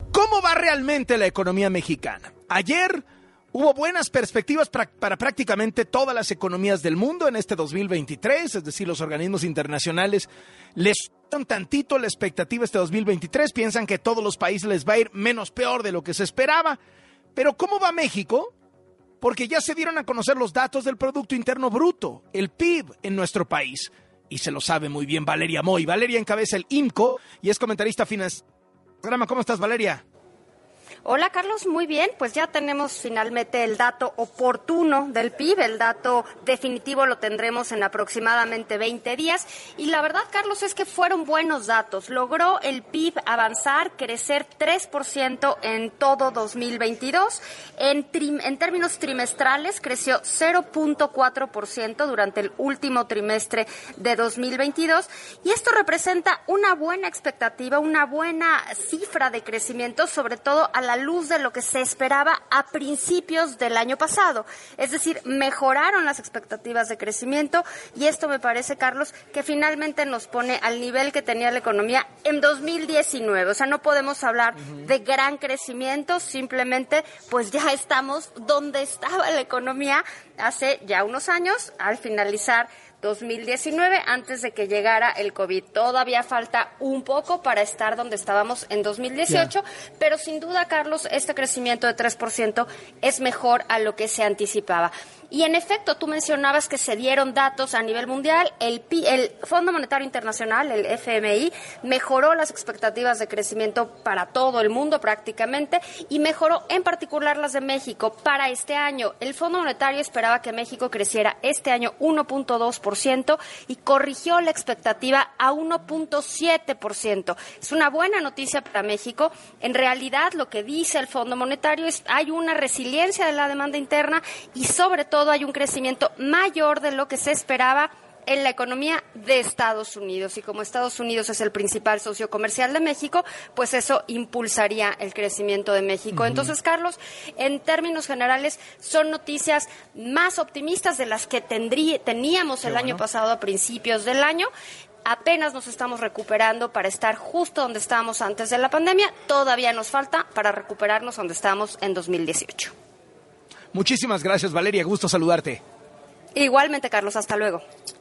¿Cómo va realmente la economía mexicana? Ayer hubo buenas perspectivas para prácticamente todas las economías del mundo en este 2023, es decir, los organismos internacionales les dan tantito la expectativa este 2023, piensan que todos los países les va a ir menos peor de lo que se esperaba. Pero ¿cómo va México? Porque ya se dieron a conocer los datos del Producto Interno Bruto, el PIB en nuestro país. Y se lo sabe muy bien Valeria Moy. Valeria encabeza el IMCO y es comentarista financiero. ¿Cómo estás, Valeria? Hola, Carlos, muy bien. Pues ya tenemos finalmente el dato oportuno del PIB. El dato definitivo lo tendremos en aproximadamente 20 días. Y la verdad, Carlos, es que fueron buenos datos. Logró el PIB avanzar, crecer 3% en todo 2022. En términos trimestrales, creció 0.4% durante el último trimestre de 2022. Y esto representa una buena expectativa, una buena cifra de crecimiento, sobre todo a la luz de lo que se esperaba a principios del año pasado. Es decir, mejoraron las expectativas de crecimiento y esto me parece, Carlos, que finalmente nos pone al nivel que tenía la economía en 2019. O sea, no podemos hablar de gran crecimiento, simplemente pues ya estamos donde estaba la economía hace ya unos años al finalizar 2019, antes de que llegara el COVID. Todavía falta un poco para estar donde estábamos en 2018, pero sin duda, Carlos, este crecimiento de 3% es mejor a lo que se anticipaba. Y en efecto, tú mencionabas que se dieron datos a nivel mundial. El Fondo Monetario Internacional, el FMI, mejoró las expectativas de crecimiento para todo el mundo prácticamente y mejoró en particular las de México para este año. El Fondo Monetario esperaba que México creciera este año 1.2% y corrigió la expectativa a 1.7%. Es una buena noticia para México. En realidad, lo que dice el Fondo Monetario es hay una resiliencia de la demanda interna y sobre todo hay un crecimiento mayor de lo que se esperaba en la economía de Estados Unidos. Y como Estados Unidos es el principal socio comercial de México, pues eso impulsaría el crecimiento de México. Entonces, Carlos, en términos generales, son noticias más optimistas de las que teníamos el año pasado a principios del año. Apenas nos estamos recuperando para estar justo donde estábamos antes de la pandemia. Todavía nos falta para recuperarnos donde estábamos en 2018. Muchísimas gracias, Valeria. Gusto saludarte. Igualmente, Carlos. Hasta luego.